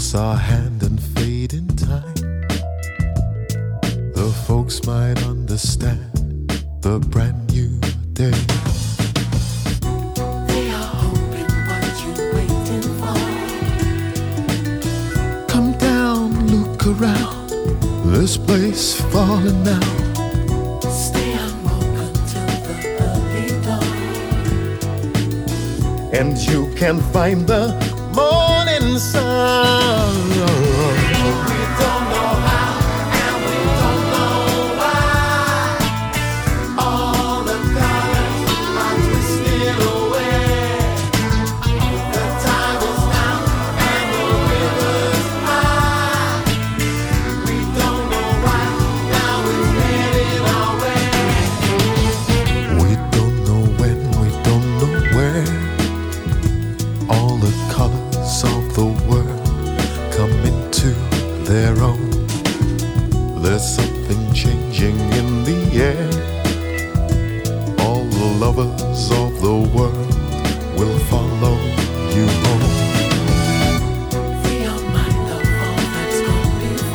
force our hand and fade in time. The folks might understand the brand new day. They are hoping what you waiting for. Come down, look around. This place falling now. Stay unwoken till the early dawn. And you can find the morning sun. We don't know how and we don't know why. All the colors are twisted away. The tide is down and the river's high. We don't know why, now it's heading our way. We don't know when, we don't know where. All the colors of the world come into their own. There's something changing in the air. All the lovers of the world will follow you home. Free your mind of all that's gone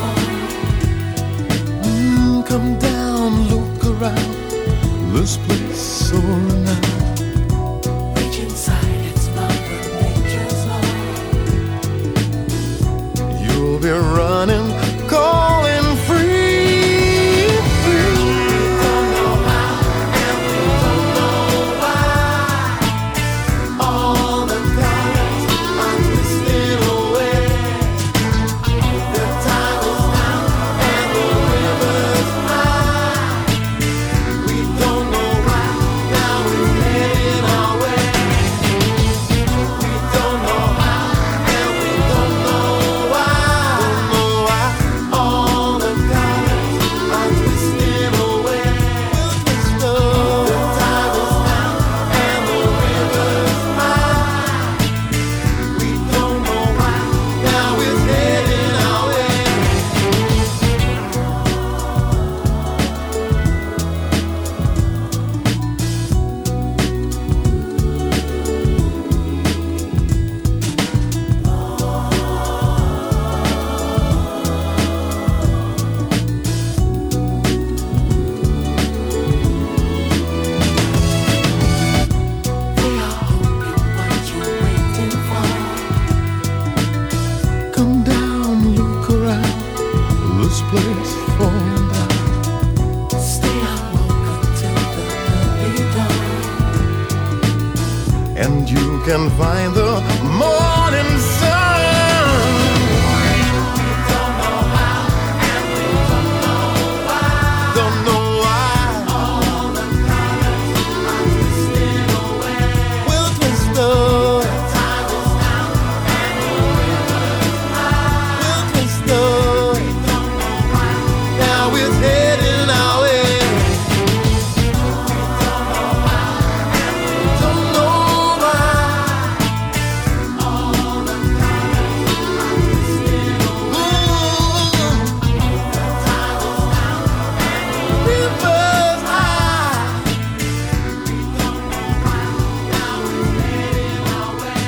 before. Come down, look around. This place soaring now. Reach inside, it's Mother Nature's law. You'll be running, calling free. We don't know how and we don't know why. All the colors are twisted away. The tide is down and the river's high. We don't know why, now we're heading our way. We don't know how and we don't know why. All the colors are twisted away. The tide is down and the river's high. We don't know why, now it's heading our way. They are hoping what you waiting for. Come down, look around. This place falling down. Stay unwoken till the early dawn. And you can find the morning sun. Don't know how and we don't know why. Don't know why. All the colors are twisted away. We'll twist The up. tide is down and the river's high. We'll twist up. Don't know why, Now it's heading our way. Don't know why. all the colors are twisted away. The tide is down and the River's high. we don't know why, now we're heading our way.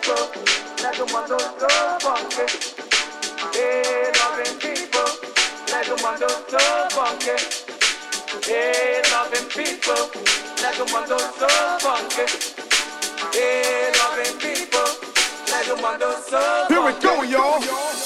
people, like a mother so funky. Hey, loving people, like a mother so funky. Hey, loving people, like a mother so funky. Hey, loving people, like a mother so funky. Here we go, y'all.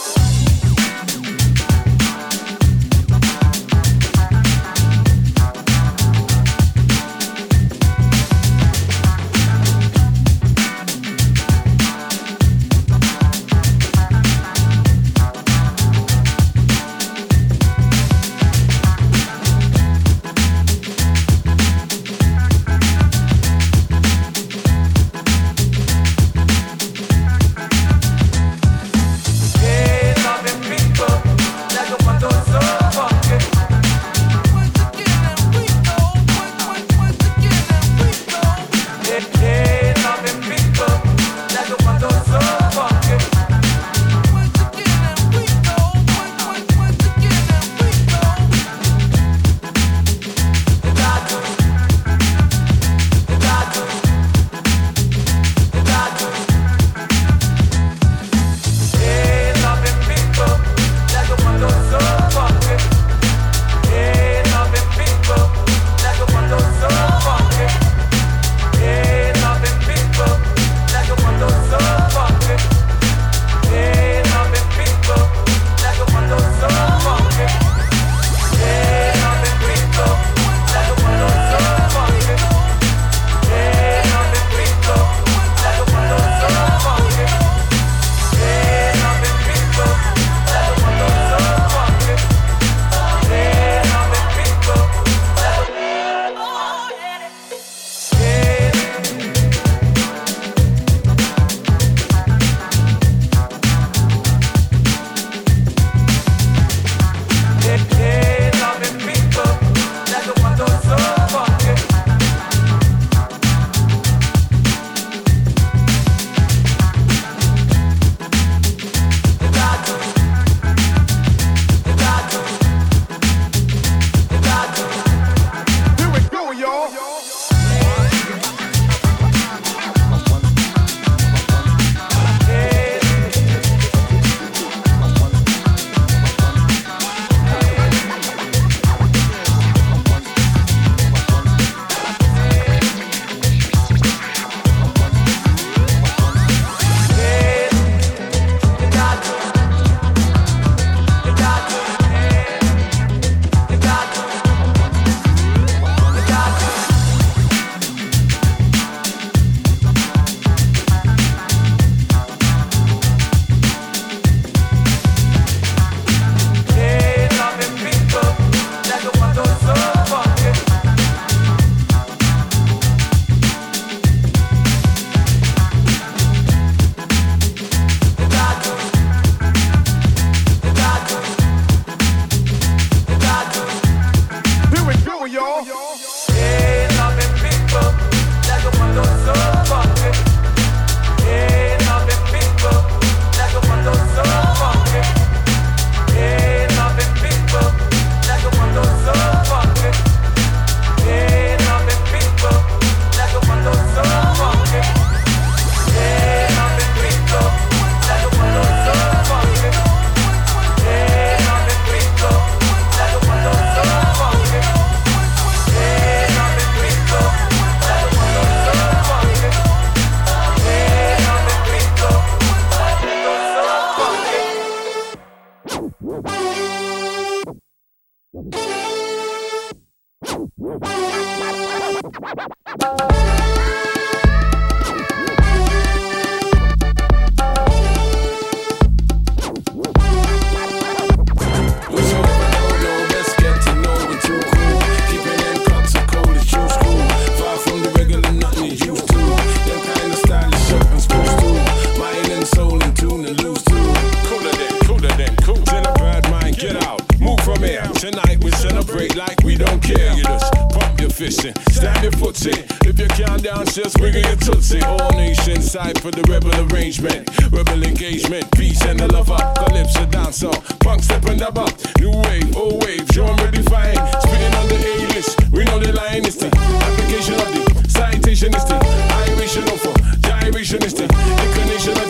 For the rebel arrangement, rebel engagement, peace and the lover, calypso dancer, punk step and the back, new wave, old wave, genre defined, spinning on the A-list, we know the line is the application of the citation is the iration of gyration is the inclination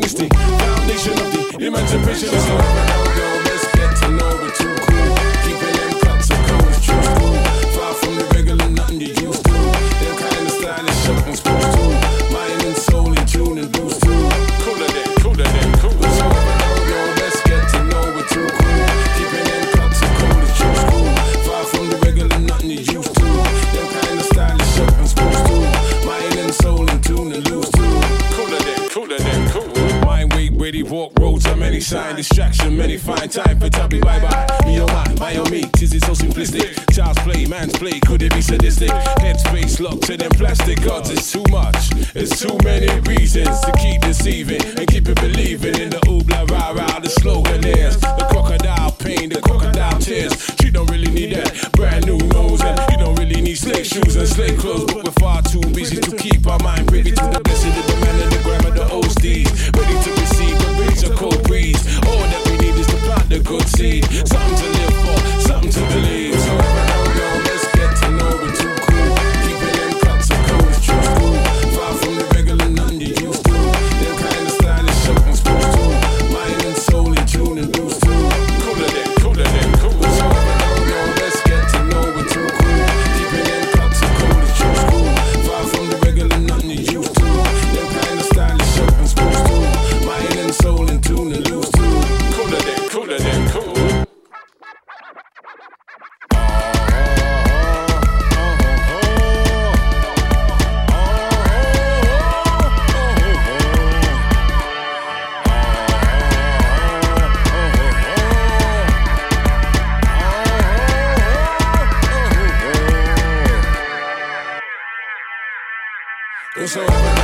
simplistic. Foundation of the emancipation. So let's get to know we're too cool. Keeping them cuts of cold is true school. Far from the regular, nothing you used to. Them kind of stylish, something supposed to. Mind and soul in tune and boost too. Cooler than cool. So let's get to know we're too cool. Keeping them cuts of cold is true school. Far from the regular, nothing you used to. Them kind of stylish, something supposed to. Mind and soul in tune and loose too. Cooler than cool. Mind weight, ready, walk roads are many sign. Distraction, many find time for tubby bye-bye. Me or my or me, tis it so simplistic. Child's play, man's play, could it be sadistic? Headspace locked to them plastic gods. It's too much, it's too many reasons to keep deceiving and keep it believing in the oobla rah rah. The slogan is the crocodile pain, the crocodile tears. She don't really need that brand new nose, and you don't really need slave shoes and slave clothes. But we're far too busy to keep our mind privy to the blessing of the man and the grammar, the old steeds. Ready to receive the breeze of cold breeze. All that we need is to plant the good seed. Something to live for, something to believe. So let's get to know we're too cool. Keeping them cuts of cold is true school. Far from the regular, nothing you used to. Them kind of stylish, something supposed to. Mind and soul in tune and boost too. Cooler than cool. So let's get to know we're too cool. Keeping them cuts of cold is true school. Far from the regular, nothing you used to. Them kind of stylish, something supposed to. Mind and soul in tune and loose too. Cooler than cool. So